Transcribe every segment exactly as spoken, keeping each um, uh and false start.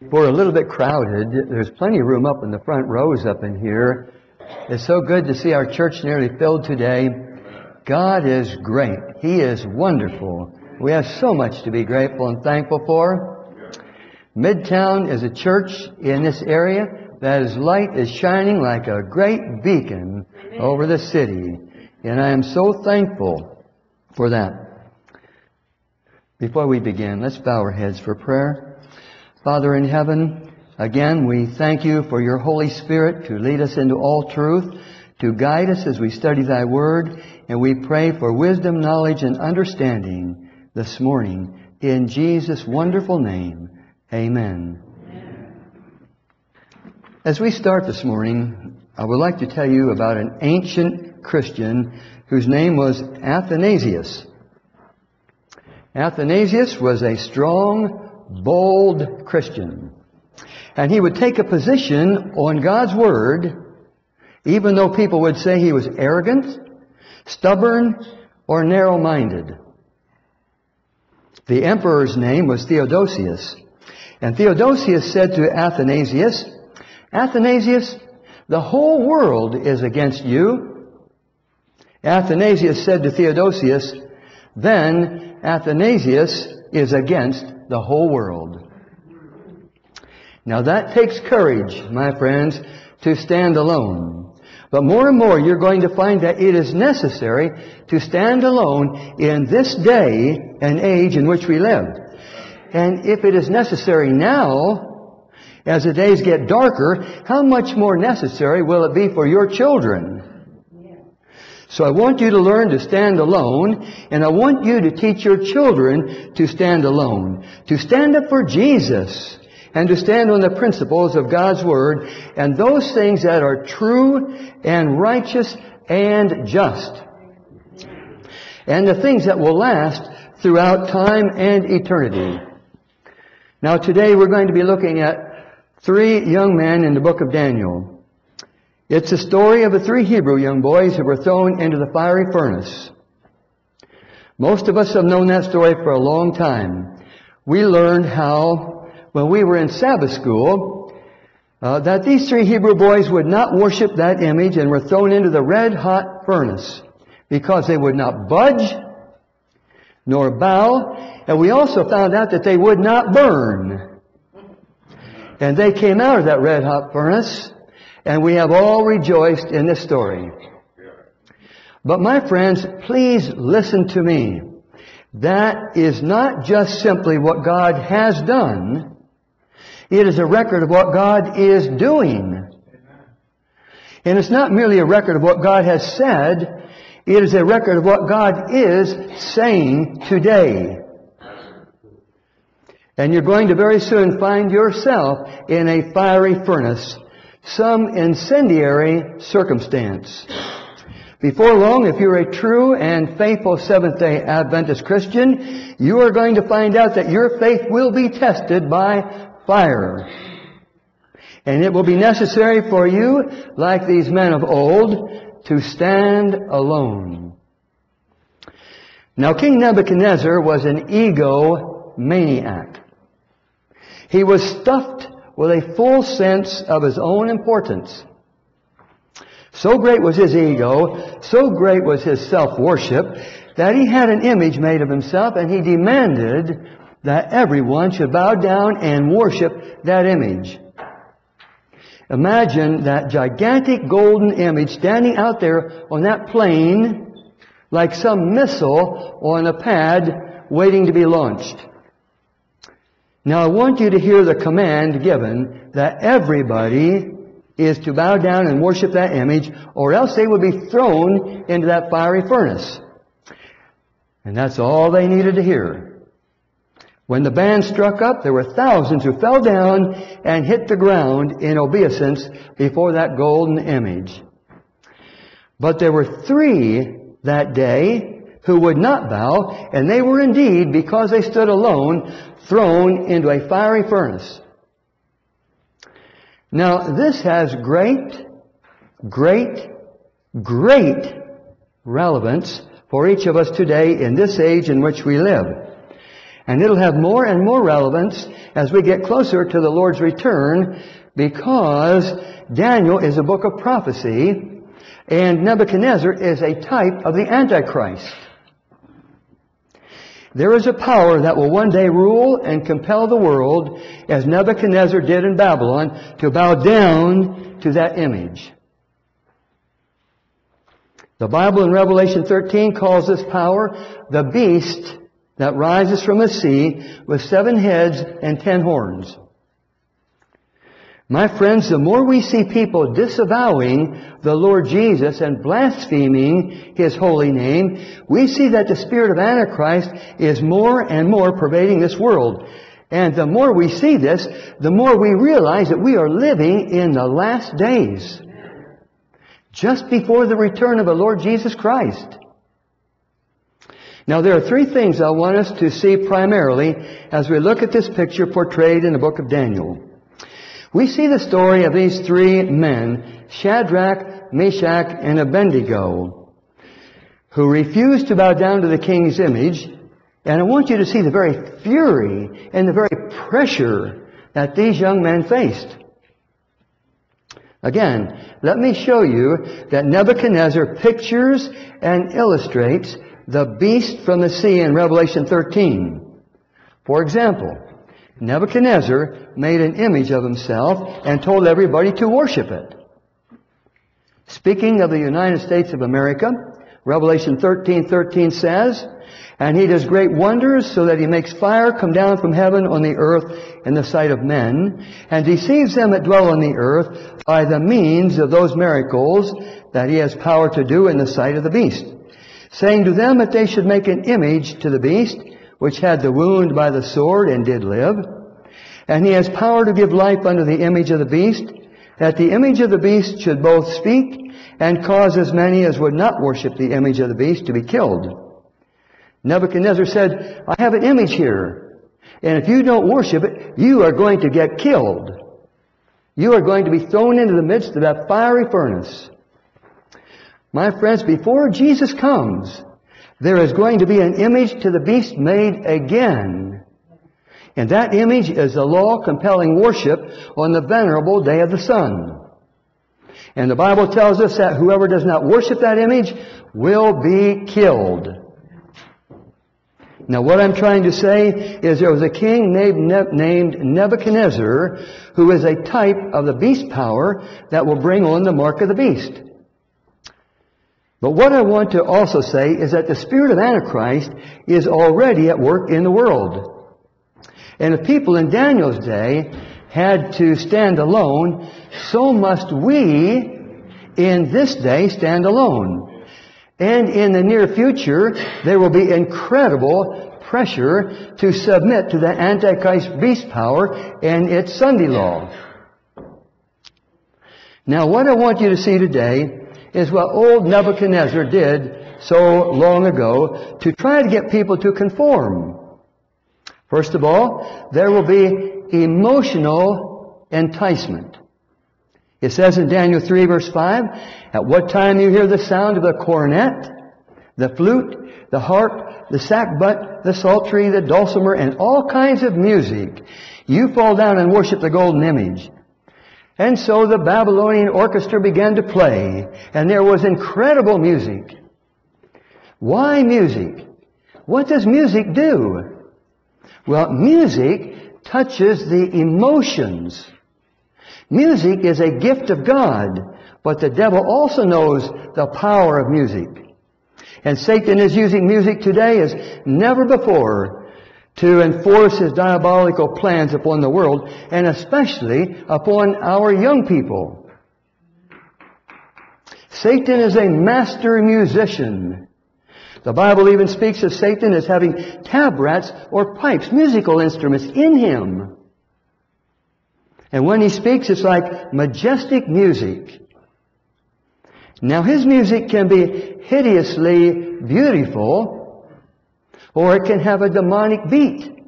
We're a little bit crowded. There's plenty of room up in the front rows up in here. It's so good to see our church nearly filled today. God is great. He is wonderful. We have so much to be grateful and thankful for. Midtown is a church in this area that His light is shining like a great beacon over the city. And I am so thankful for that. Before we begin, let's bow our heads for prayer. Father in heaven, again we thank You for Your Holy Spirit to lead us into all truth, to guide us as we study Thy Word, and we pray for wisdom, knowledge, and understanding this morning. In Jesus' wonderful name, amen. As we start this morning, I would like to tell you about an ancient Christian whose name was Athanasius. Athanasius was a strong, bold Christian. And he would take a position on God's Word, even though people would say he was arrogant, stubborn, or narrow-minded. The emperor's name was Theodosius. And Theodosius said to Athanasius, "Athanasius, the whole world is against you." Athanasius said to Theodosius, "Then Athanasius is against the whole world." Now that takes courage, my friends, to stand alone. But more and more you're going to find that it is necessary to stand alone in this day and age in which we live. And if it is necessary now, as the days get darker, how much more necessary will it be for your children? So I want you to learn to stand alone, and I want you to teach your children to stand alone, to stand up for Jesus, and to stand on the principles of God's Word, and those things that are true and righteous and just, and the things that will last throughout time and eternity. Now today we're going to be looking at three young men in the book of Daniel. It's a story of the three Hebrew young boys who were thrown into the fiery furnace. Most of us have known that story for a long time. We learned how, when we were in Sabbath school, uh, that these three Hebrew boys would not worship that image and were thrown into the red-hot furnace because they would not budge nor bow. And we also found out that they would not burn. And they came out of that red-hot furnace, and we have all rejoiced in this story. But my friends, please listen to me. That is not just simply what God has done. It is a record of what God is doing. And it's not merely a record of what God has said. It is a record of what God is saying today. And you're going to very soon find yourself in a fiery furnace, some incendiary circumstance. Before long, if you're a true and faithful Seventh-day Adventist Christian, you are going to find out that your faith will be tested by fire. And it will be necessary for you, like these men of old, to stand alone. Now, King Nebuchadnezzar was an egomaniac. He was stuffed with a full sense of his own importance. So great was his ego, so great was his self-worship, that he had an image made of himself, and he demanded that everyone should bow down and worship that image. Imagine that gigantic golden image standing out there on that plain like some missile on a pad waiting to be launched. Now I want you to hear the command given that everybody is to bow down and worship that image, or else they would be thrown into that fiery furnace. And that's all they needed to hear. When the band struck up, there were thousands who fell down and hit the ground in obeisance before that golden image. But there were three that day who would not bow, and they were indeed, because they stood alone, thrown into a fiery furnace. Now, this has great, great, great relevance for each of us today in this age in which we live. And it'll have more and more relevance as we get closer to the Lord's return, because Daniel is a book of prophecy, and Nebuchadnezzar is a type of the Antichrist. There is a power that will one day rule and compel the world, as Nebuchadnezzar did in Babylon, to bow down to that image. The Bible in Revelation thirteen calls this power the beast that rises from the sea with seven heads and ten horns. My friends, the more we see people disavowing the Lord Jesus and blaspheming His holy name, we see that the spirit of Antichrist is more and more pervading this world. And the more we see this, the more we realize that we are living in the last days, just before the return of the Lord Jesus Christ. Now, there are three things I want us to see primarily as we look at this picture portrayed in the book of Daniel. We see the story of these three men, Shadrach, Meshach, and Abednego, who refused to bow down to the king's image. And I want you to see the very fury and the very pressure that these young men faced. Again, let me show you that Nebuchadnezzar pictures and illustrates the beast from the sea in Revelation thirteen. For example, Nebuchadnezzar made an image of himself and told everybody to worship it. Speaking of the United States of America, Revelation thirteen thirteen says, "And he does great wonders, so that he makes fire come down from heaven on the earth in the sight of men, and deceives them that dwell on the earth by the means of those miracles that he has power to do in the sight of the beast, saying to them that they should make an image to the beast, which had the wound by the sword and did live. And he has power to give life unto the image of the beast, that the image of the beast should both speak and cause as many as would not worship the image of the beast to be killed." Nebuchadnezzar said, "I have an image here, and if you don't worship it, you are going to get killed. You are going to be thrown into the midst of that fiery furnace." My friends, before Jesus comes, there is going to be an image to the beast made again. And that image is the law compelling worship on the venerable day of the sun. And the Bible tells us that whoever does not worship that image will be killed. Now, what I'm trying to say is there was a king named Nebuchadnezzar who is a type of the beast power that will bring on the mark of the beast. But what I want to also say is that the spirit of Antichrist is already at work in the world. And if people in Daniel's day had to stand alone, so must we in this day stand alone. And in the near future, there will be incredible pressure to submit to the Antichrist beast power and its Sunday law. Now, what I want you to see today is what old Nebuchadnezzar did so long ago to try to get people to conform. First of all, there will be emotional enticement. It says in Daniel three verse five, "At what time you hear the sound of the cornet, the flute, the harp, the sackbut, the psaltery, the dulcimer, and all kinds of music, you fall down and worship the golden image." And so the Babylonian orchestra began to play, and there was incredible music. Why music? What does music do? Well, music touches the emotions. Music is a gift of God, but the devil also knows the power of music. And Satan is using music today as never before to enforce his diabolical plans upon the world, and especially upon our young people. Satan is a master musician. The Bible even speaks of Satan as having tabrets or pipes, musical instruments in him. And when he speaks, it's like majestic music. Now, his music can be hideously beautiful, or it can have a demonic beat.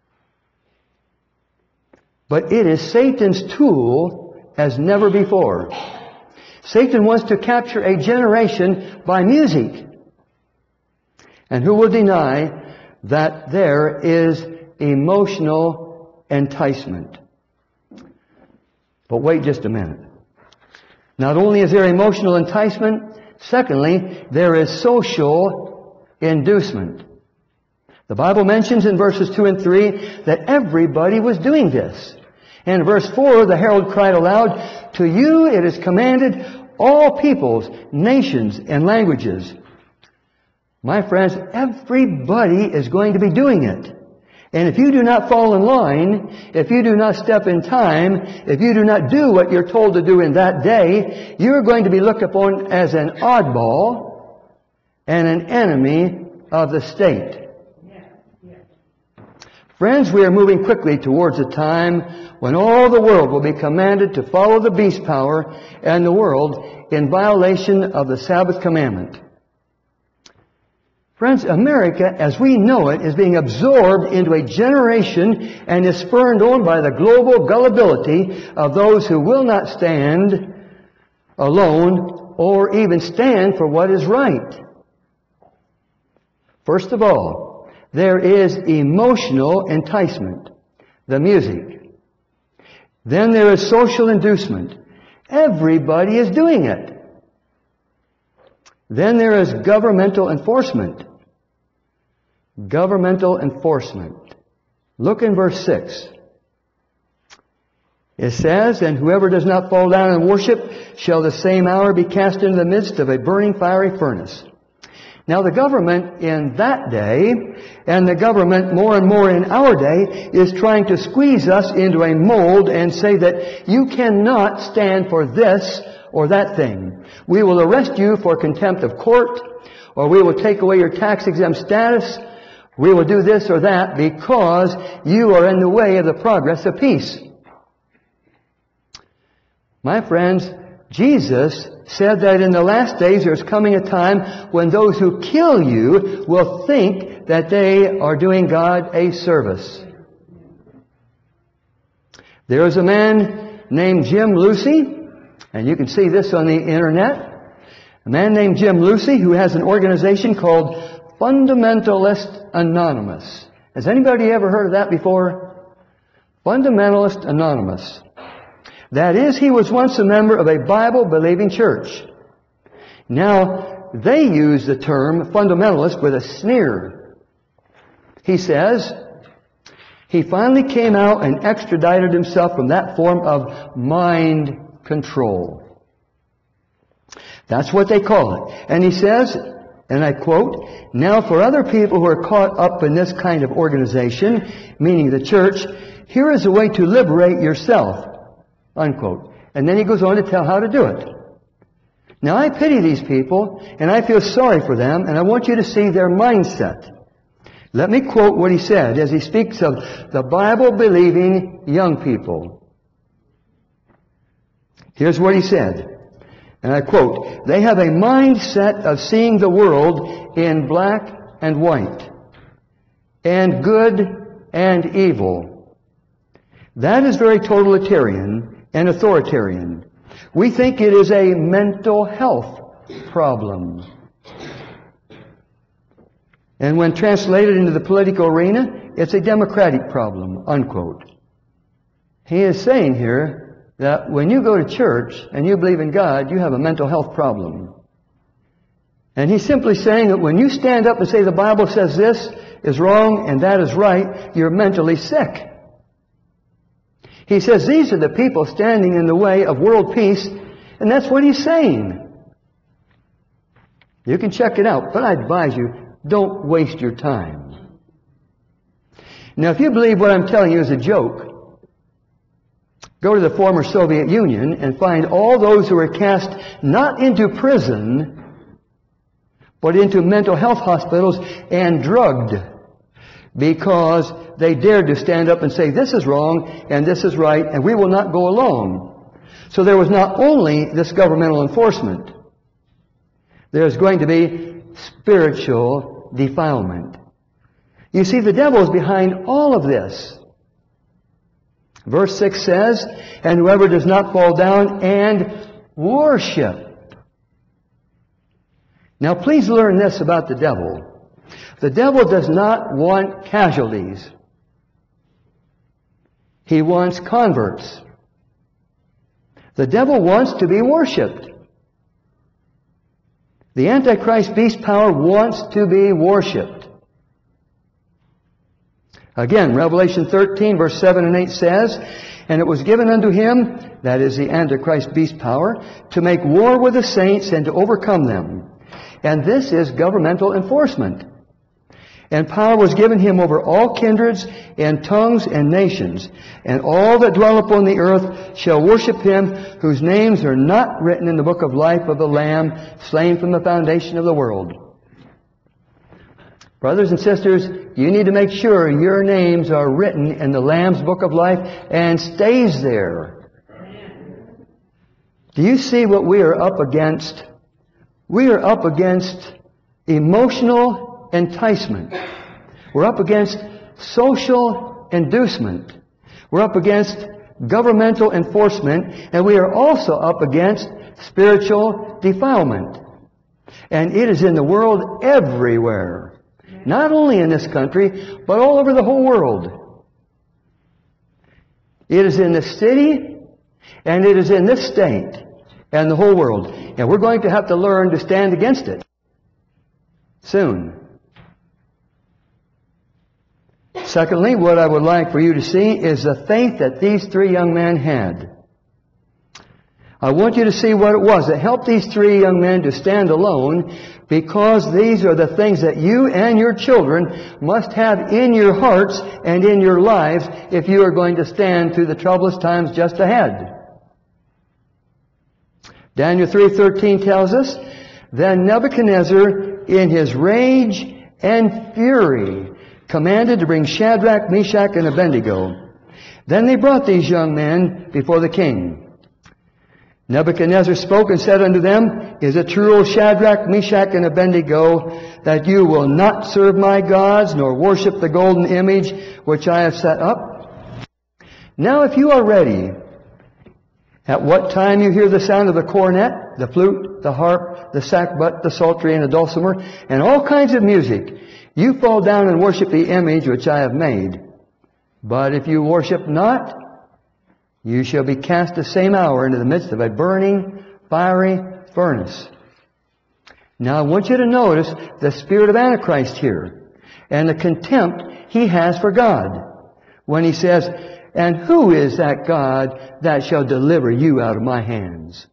But it is Satan's tool as never before. Satan wants to capture a generation by music. And who will deny that there is emotional enticement. But wait just a minute. Not only is there emotional enticement, secondly, there is social inducement. The Bible mentions in verses two and three that everybody was doing this. And in verse four, the herald cried aloud, "To you it is commanded, all peoples, nations, and languages." My friends, everybody is going to be doing it. And if you do not fall in line, if you do not step in time, if you do not do what you're told to do in that day, you're going to be looked upon as an oddball and an enemy of the state. Friends, we are moving quickly towards a time when all the world will be commanded to follow the beast power and the world in violation of the Sabbath commandment. Friends, America, as we know it, is being absorbed into a generation and is spurned on by the global gullibility of those who will not stand alone or even stand for what is right. First of all, there is emotional enticement, the music. Then there is social inducement. Everybody is doing it. Then there is governmental enforcement. Governmental enforcement. Look in verse six. It says, "And whoever does not fall down and worship shall the same hour be cast into the midst of a burning fiery furnace." Now the government in that day, and the government more and more in our day, is trying to squeeze us into a mold and say that you cannot stand for this or that thing. We will arrest you for contempt of court, or we will take away your tax-exempt status. We will do this or that because you are in the way of the progress of peace. My friends, Jesus said that in the last days there is coming a time when those who kill you will think that they are doing God a service. There is a man named Jim Lucy, and you can see this on the internet. A man named Jim Lucy who has an organization called Fundamentalist Anonymous. Has anybody ever heard of that before? Fundamentalist Anonymous. That is, he was once a member of a Bible-believing church. Now, they use the term fundamentalist with a sneer. He says, he finally came out and extradited himself from that form of mind control. That's what they call it. And he says, and I quote, "Now for other people who are caught up in this kind of organization," meaning the church, "here is a way to liberate yourself." Unquote. And then he goes on to tell how to do it. Now I pity these people, and I feel sorry for them, and I want you to see their mindset. Let me quote what he said as he speaks of the Bible-believing young people. Here's what he said, and I quote, "They have a mindset of seeing the world in black and white, and good and evil. That is very totalitarian and authoritarian. We think it is a mental health problem." And when translated into the political arena, it's a democratic problem, unquote. He is saying here that when you go to church and you believe in God, you have a mental health problem. And he's simply saying that when you stand up and say the Bible says this is wrong and that is right, you're mentally sick. He says these are the people standing in the way of world peace, and that's what he's saying. You can check it out, but I advise you, don't waste your time. Now, if you believe what I'm telling you is a joke, go to the former Soviet Union and find all those who were cast not into prison, but into mental health hospitals and drugged because they dared to stand up and say this is wrong and this is right and we will not go along. So there was not only this governmental enforcement, there's going to be spiritual defilement. You see, the devil is behind all of this. Verse six says, "And whoever does not fall down and worship." Now please learn this about the devil. The devil does not want casualties. He wants converts. The devil wants to be worshipped. The Antichrist beast power wants to be worshipped. Again, Revelation thirteen, verse seven and eight says, "And it was given unto him," that is the Antichrist beast power, "to make war with the saints and to overcome them." And this is governmental enforcement. "And power was given him over all kindreds and tongues and nations. And all that dwell upon the earth shall worship him whose names are not written in the book of life of the Lamb, slain from the foundation of the world." Brothers and sisters, you need to make sure your names are written in the Lamb's book of life and stays there. Do you see what we are up against? We are up against emotional enticement. We're up against social inducement. We're up against governmental enforcement, and we are also up against spiritual defilement. And it is in the world everywhere. Not only in this country, but all over the whole world. It is in the city, and it is in this state, and the whole world. And we're going to have to learn to stand against it soon. Secondly, what I would like for you to see is the faith that these three young men had. I want you to see what it was that helped these three young men to stand alone, because these are the things that you and your children must have in your hearts and in your lives if you are going to stand through the troublous times just ahead. Daniel three thirteen tells us, "Then Nebuchadnezzar, in his rage and fury, commanded to bring Shadrach, Meshach, and Abednego. Then they brought these young men before the king. Nebuchadnezzar spoke and said unto them, Is it true, O Shadrach, Meshach, and Abednego, that you will not serve my gods, nor worship the golden image which I have set up? Now if you are ready, at what time you hear the sound of the cornet, the flute, the harp, the sackbut, the psaltery, and the dulcimer, and all kinds of music, you fall down and worship the image which I have made. But if you worship not, you shall be cast the same hour into the midst of a burning, fiery furnace." Now I want you to notice the spirit of Antichrist here, and the contempt he has for God, when he says, "And who is that God that shall deliver you out of my hands?"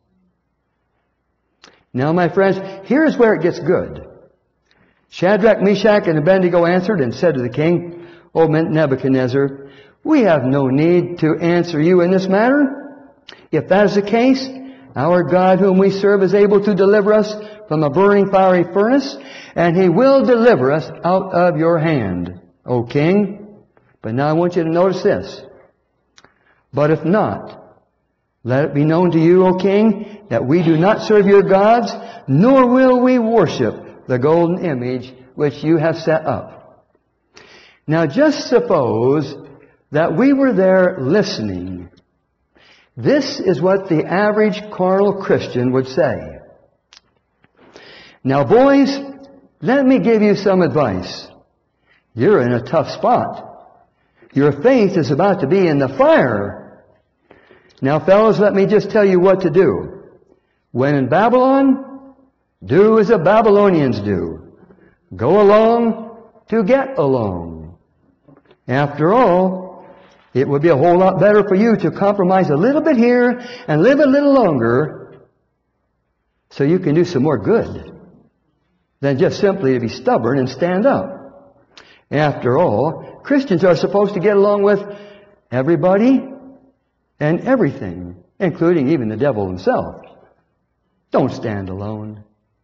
Now, my friends, here's where it gets good. Shadrach, Meshach, and Abednego answered and said to the king, "O Nebuchadnezzar, we have no need to answer you in this matter. If that is the case, our God whom we serve is able to deliver us from a burning fiery furnace, and he will deliver us out of your hand, O king. But now I want you to notice this. But if not, let it be known to you, O king, that we do not serve your gods, nor will we worship the golden image which you have set up." Now just suppose that we were there listening. This is what the average carnal Christian would say. Now boys, let me give you some advice. You're in a tough spot. Your faith is about to be in the fire. Now fellows, let me just tell you what to do. When in Babylon, do as the Babylonians do. Go along to get along. After all, it would be a whole lot better for you to compromise a little bit here and live a little longer so you can do some more good than just simply to be stubborn and stand up. After all, Christians are supposed to get along with everybody and everything, including even the devil himself. Don't stand alone.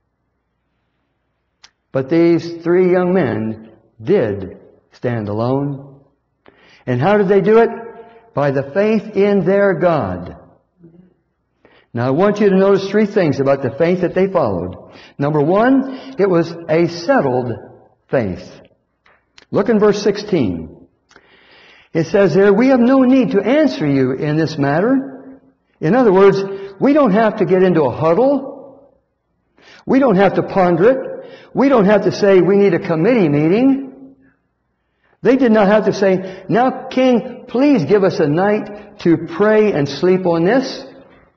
But these three young men did stand alone. And how did they do it? By the faith in their God. Now I want you to notice three things about the faith that they followed. Number one, it was a settled faith. Look in verse sixteen. It says there, "We have no need to answer you in this matter." In other words, we don't have to get into a huddle. We don't have to ponder it. We don't have to say we need a committee meeting. They did not have to say, now, King, please give us a night to pray and sleep on this.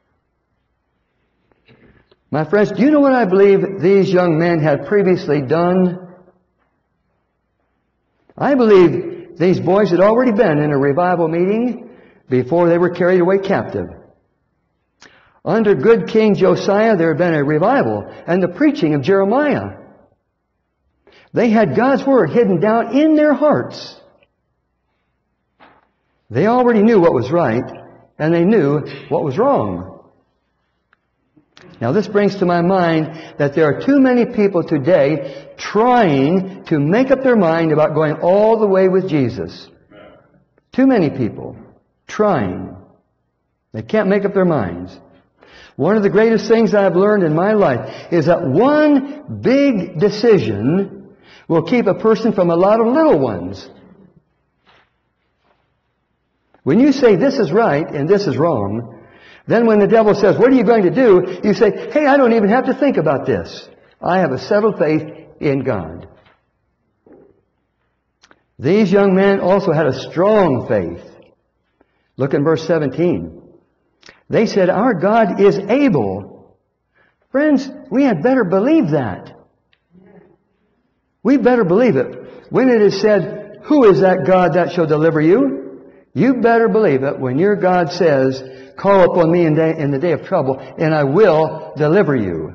My friends, do you know what I believe these young men had previously done? I believe these boys had already been in a revival meeting before they were carried away captive. Under good King Josiah, there had been a revival and the preaching of Jeremiah. They had God's Word hidden down in their hearts. They already knew what was right, and they knew what was wrong. Now this brings to my mind that there are too many people today trying to make up their mind about going all the way with Jesus. Too many people trying. They can't make up their minds. One of the greatest things I've learned in my life is that one big decision will keep a person from a lot of little ones. When you say this is right and this is wrong, then when the devil says, what are you going to do? You say, hey, I don't even have to think about this. I have a settled faith in God. These young men also had a strong faith. Look in verse seventeen. They said, our God is able. Friends, we had better believe that. We better believe it. When it is said, who is that God that shall deliver you? You better believe it when your God says, call upon me in, day, in the day of trouble, and I will deliver you.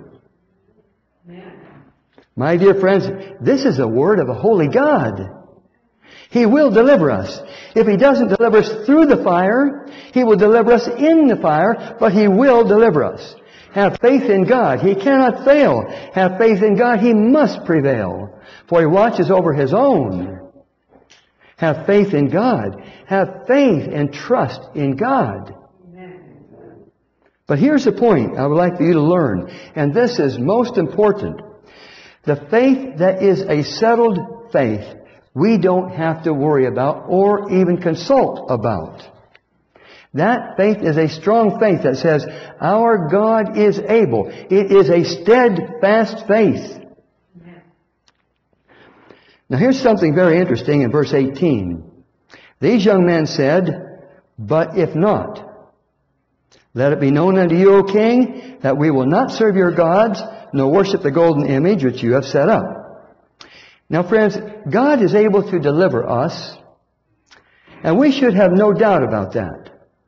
My dear friends, this is a word of a holy God. He will deliver us. If He doesn't deliver us through the fire, He will deliver us in the fire, but He will deliver us. Have faith in God. He cannot fail. Have faith in God. He must prevail, for He watches over His own. Have faith in God. Have faith and trust in God. But here's the point I would like for you to learn, and this is most important. The faith that is a settled faith, we don't have to worry about or even consult about. That faith is a strong faith that says, our God is able. It is a steadfast faith. Now here's something very interesting in verse eighteen. These young men said, but if not, let it be known unto you, O king, that we will not serve your gods, nor worship the golden image which you have set up. Now friends, God is able to deliver us, and we should have no doubt about that.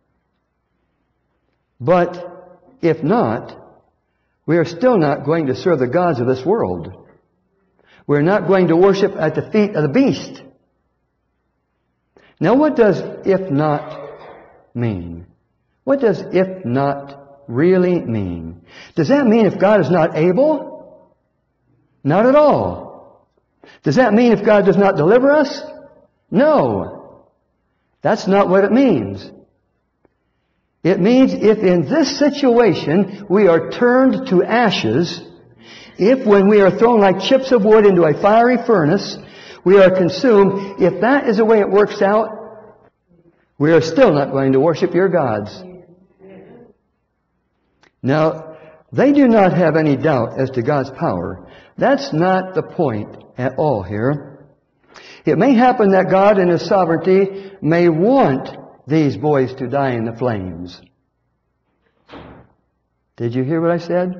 But if not, we are still not going to serve the gods of this world. We're not going to worship at the feet of the beast. Now what does if not mean? What does if not really mean? Does that mean if God is not able? Not at all. Does that mean if God does not deliver us? No. That's not what it means. It means if in this situation we are turned to ashes, if when we are thrown like chips of wood into a fiery furnace, we are consumed, if that is the way it works out, we are still not going to worship your gods. Now, they do not have any doubt as to God's power. That's not the point at all here. It may happen that God in His sovereignty may want these boys to die in the flames. Did you hear what I said?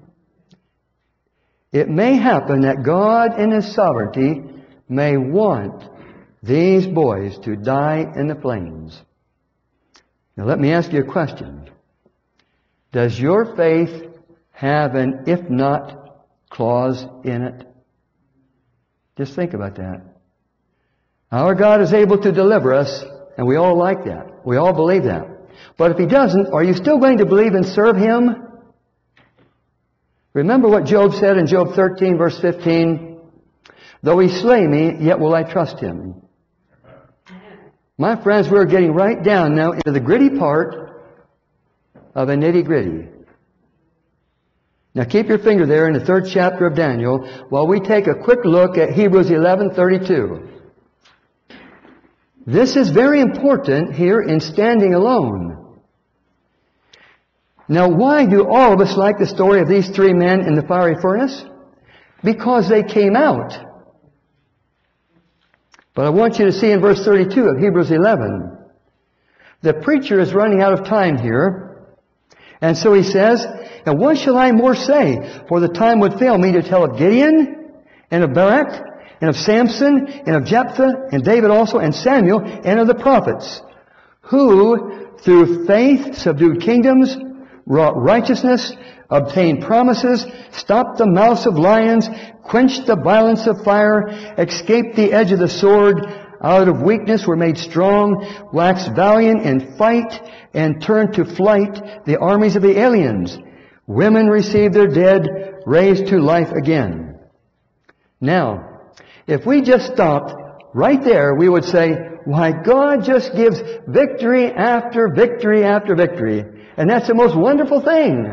It may happen that God in His sovereignty may want these boys to die in the flames. Now let me ask you a question. Does your faith have an if not clause in it? Just think about that. Our God is able to deliver us, and we all like that. We all believe that. But if He doesn't, are you still going to believe and serve Him? Remember what Job said in Job thirteen, verse fifteen? Though He slay me, yet will I trust Him. My friends, we're getting right down now into the gritty part of a nitty-gritty. Now keep your finger there in the third chapter of Daniel while we take a quick look at Hebrews eleven thirty-two. This is very important here in standing alone. Now why do all of us like the story of these three men in the fiery furnace? because they came out. But I want you to see in verse thirty-two of Hebrews eleven, the preacher is running out of time here. And so he says, and what shall I more say? For the time would fail me to tell of Gideon, and of Barak, and of Samson, and of Jephthah, and David also, and Samuel, and of the prophets, who through faith subdued kingdoms, wrought righteousness, obtained promises, stopped the mouths of lions, quenched the violence of fire, escaped the edge of the sword, out of weakness were made strong, waxed valiant in fight, and turned to flight the armies of the aliens. Women received their dead, raised to life again. Now, if we just stopped right there, we would say, why, God just gives victory after victory after victory. And that's the most wonderful thing.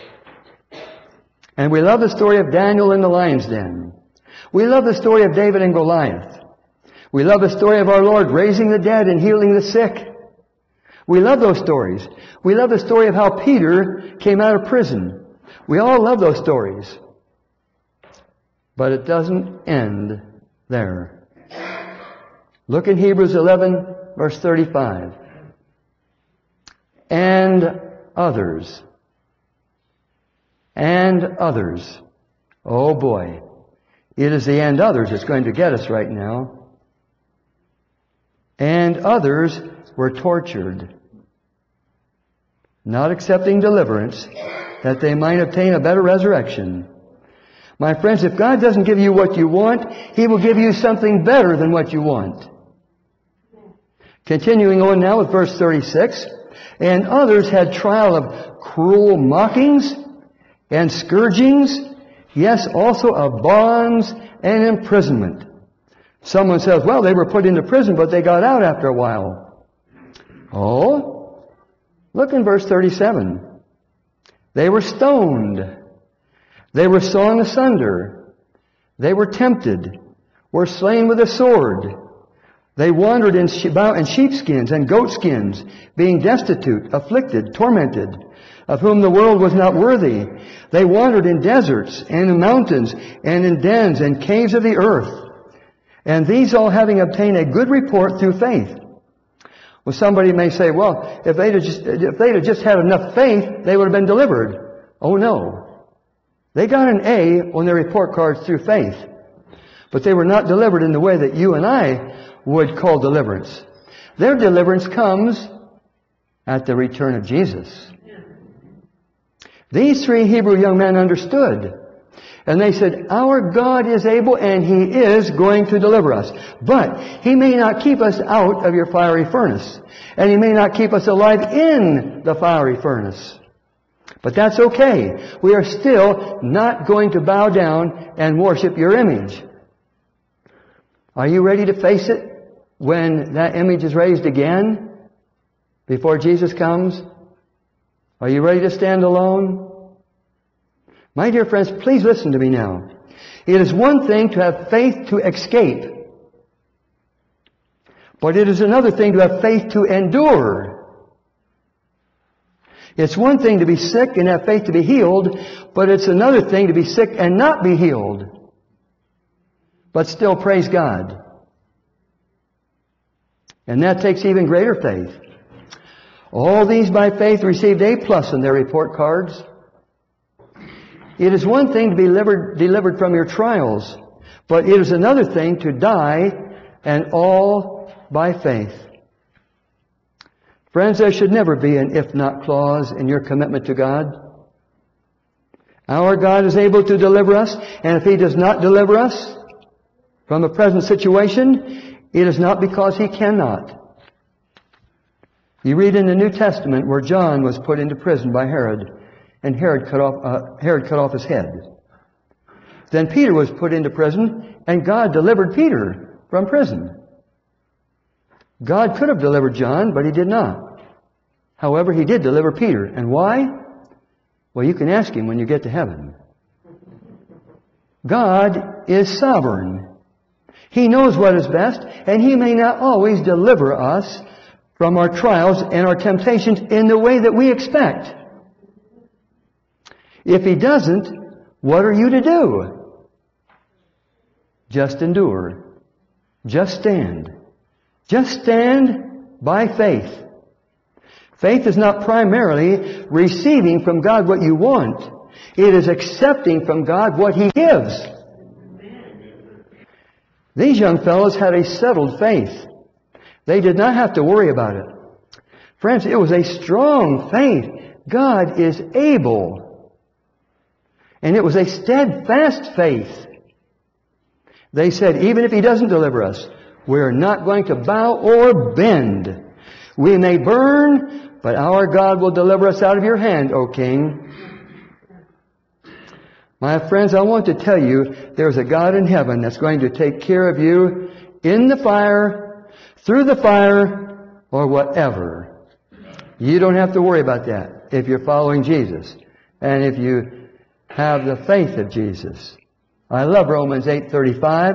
And we love the story of Daniel in the lion's den. We love the story of David and Goliath. We love the story of our Lord raising the dead and healing the sick. We love those stories. We love the story of how Peter came out of prison. We all love those stories. But it doesn't end there. Look in Hebrews eleven, verse thirty-five. And others. And others. Oh boy. It is the and others that's going to get us right now. And others were tortured, not accepting deliverance, that they might obtain a better resurrection. My friends, if God doesn't give you what you want, He will give you something better than what you want. Continuing on now with verse thirty-six. And others had trial of cruel mockings and scourgings, yes, also of bonds and imprisonment. Someone says, well, they were put into prison, but they got out after a while. Oh, look in verse thirty-seven. They were stoned. They were sawn asunder. They were tempted, were slain with a sword. They wandered in sheepskins and goatskins, being destitute, afflicted, tormented, of whom the world was not worthy. They wandered in deserts and in mountains and in dens and caves of the earth. And these all having obtained a good report through faith. Well, somebody may say, well, if they'd have just, if they'd have just had enough faith, they would have been delivered. Oh, no. They got an A on their report cards through faith. But they were not delivered in the way that you and I would call deliverance. Their deliverance comes at the return of Jesus. These three Hebrew young men understood. And they said, our God is able and He is going to deliver us. But He may not keep us out of your fiery furnace. And He may not keep us alive in the fiery furnace. But that's okay. We are still not going to bow down and worship your image. Are you ready to face it when that image is raised again before Jesus comes? Are you ready to stand alone? My dear friends, please listen to me now. It is one thing to have faith to escape, but it is another thing to have faith to endure. It's one thing to be sick and have faith to be healed, but it's another thing to be sick and not be healed, but still praise God. And that takes even greater faith. All these by faith received A plus in their report cards. It is one thing to be delivered, delivered from your trials, but it is another thing to die, and all by faith. Friends, there should never be an if not clause in your commitment to God. Our God is able to deliver us, and if He does not deliver us from a present situation, it is not because He cannot. You read in the New Testament where John was put into prison by Herod, and Herod cut off, uh, Herod cut off his head. Then Peter was put into prison, and God delivered Peter from prison. God could have delivered John, but He did not. However, He did deliver Peter. And why? Well, you can ask Him when you get to heaven. God is sovereign. He knows what is best, and He may not always deliver us from our trials and our temptations in the way that we expect. If He doesn't, what are you to do? Just endure. Just stand. Just stand by faith. Faith is not primarily receiving from God what you want. It is accepting from God what He gives. These young fellows had a settled faith. They did not have to worry about it. Friends, it was a strong faith. God is able. And it was a steadfast faith. They said, even if He doesn't deliver us, we're not going to bow or bend. We may burn, but our God will deliver us out of your hand, O King. My friends, I want to tell you, there's a God in heaven that's going to take care of you in the fire, through the fire, or whatever. You don't have to worry about that if you're following Jesus and if you have the faith of Jesus. I love Romans eight thirty-five.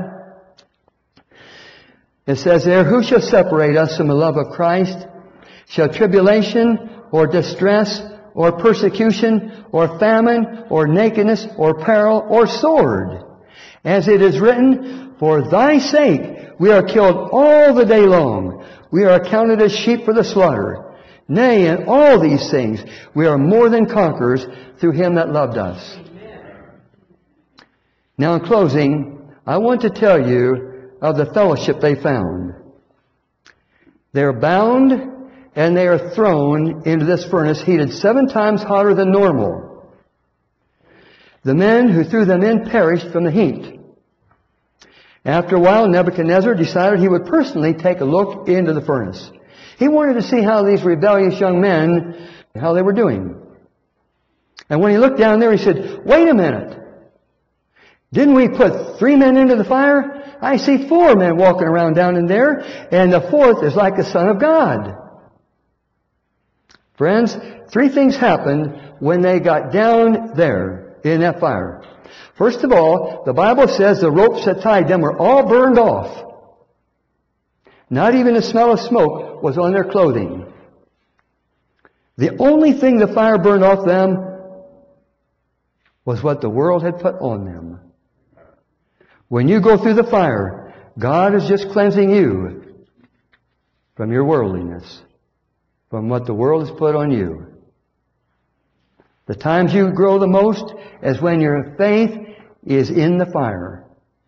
It says there, who shall separate us from the love of Christ? Shall tribulation or distress or persecution or famine or nakedness or peril or sword? As it is written, for thy sake we are killed all the day long. We are accounted as sheep for the slaughter. Nay, in all these things we are more than conquerors through Him that loved us. Now in closing, I want to tell you of the fellowship they found. They're bound and they are thrown into this furnace heated seven times hotter than normal. The men who threw them in perished from the heat. After a while, Nebuchadnezzar decided he would personally take a look into the furnace. He wanted to see how these rebellious young men, how they were doing. And when he looked down there, he said, wait a minute. Didn't we put three men into the fire? I see four men walking around down in there, and the fourth is like the Son of God. Friends, three things happened when they got down there in that fire. First of all, the Bible says the ropes that tied them were all burned off. Not even the smell of smoke was on their clothing. The only thing the fire burned off them was what the world had put on them. When you go through the fire, God is just cleansing you from your worldliness, from what the world has put on you. The times you grow the most is when your faith is in the fire.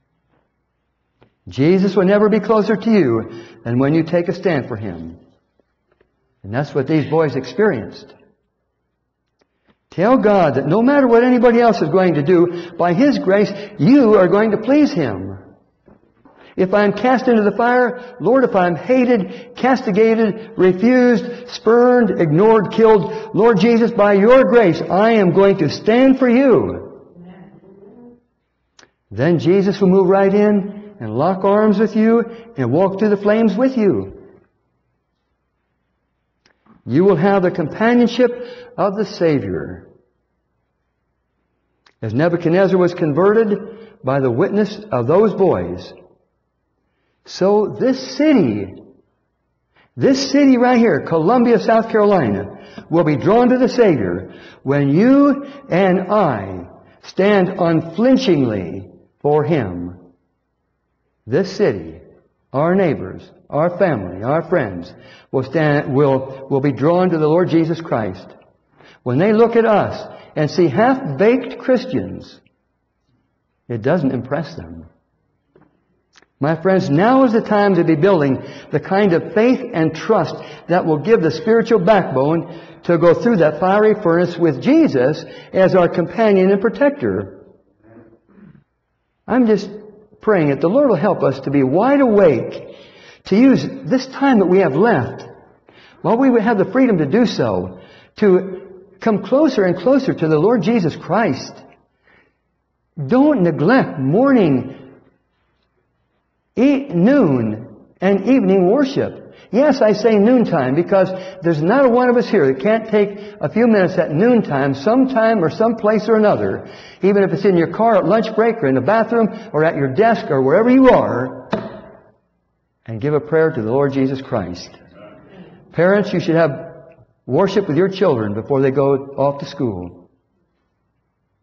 Jesus will never be closer to you than when you take a stand for Him. And that's what these boys experienced. Tell God that no matter what anybody else is going to do, by His grace, you are going to please Him. If I'm cast into the fire, Lord, if I'm hated, castigated, refused, spurned, ignored, killed, Lord Jesus, by your grace, I am going to stand for you. Then Jesus will move right in and lock arms with you and walk through the flames with you. You will have the companionship of the Savior. As Nebuchadnezzar was converted by the witness of those boys, so this city, this city right here, Columbia, South Carolina, will be drawn to the Savior when you and I stand unflinchingly for Him. This city, our neighbors, our family, our friends, will stand, will, will be drawn to the Lord Jesus Christ. When they look at us and see half-baked Christians, it doesn't impress them. My friends, now is the time to be building the kind of faith and trust that will give the spiritual backbone to go through that fiery furnace with Jesus as our companion and protector. I'm just praying that the Lord will help us to be wide awake, to use this time that we have left, while we have the freedom to do so, to come closer and closer to the Lord Jesus Christ. Don't neglect morning, Eat noon and evening worship. Yes, I say noontime because there's not a one of us here that can't take a few minutes at noontime, sometime or someplace or another, even if it's in your car at lunch break or in the bathroom or at your desk or wherever you are, and give a prayer to the Lord Jesus Christ. Parents, you should have worship with your children before they go off to school.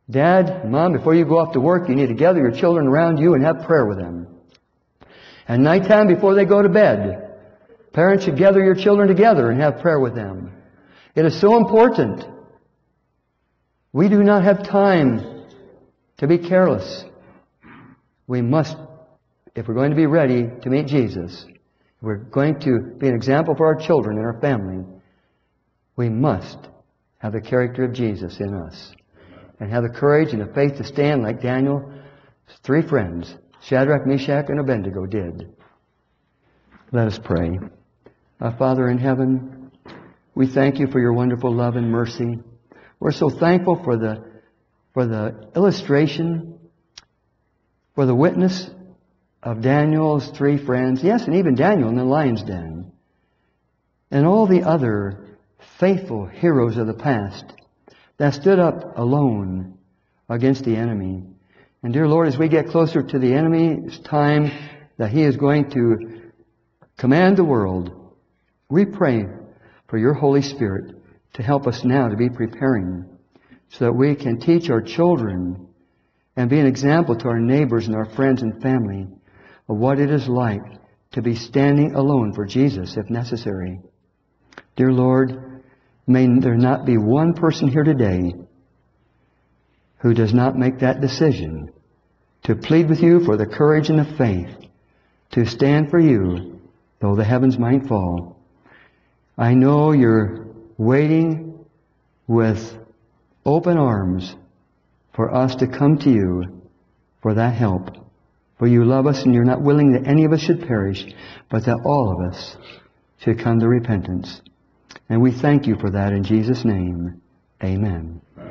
Dad, Mom, before you go off to work, you need to gather your children around you and have prayer with them. And nighttime before they go to bed, parents should gather your children together and have prayer with them. It is so important. We do not have time to be careless. We must, if we're going to be ready to meet Jesus, if we're going to be an example for our children and our family, we must have the character of Jesus in us and have the courage and the faith to stand like Daniel's three friends, Shadrach, Meshach, and Abednego, did. Let us pray. Our Father in heaven, we thank you for your wonderful love and mercy. We're so thankful for the, for the illustration, for the witness of Daniel's three friends. Yes, and even Daniel in the lion's den. And all the other faithful heroes of the past that stood up alone against the enemy. And dear Lord, as we get closer to the enemy, it's time that he is going to command the world. We pray for your Holy Spirit to help us now to be preparing so that we can teach our children and be an example to our neighbors and our friends and family of what it is like to be standing alone for Jesus if necessary. Dear Lord, may there not be one person here today who does not make that decision to plead with you for the courage and the faith to stand for you, though the heavens might fall. I know you're waiting with open arms for us to come to you for that help. For you love us and you're not willing that any of us should perish, but that all of us should come to repentance. And we thank you for that in Jesus' name. Amen.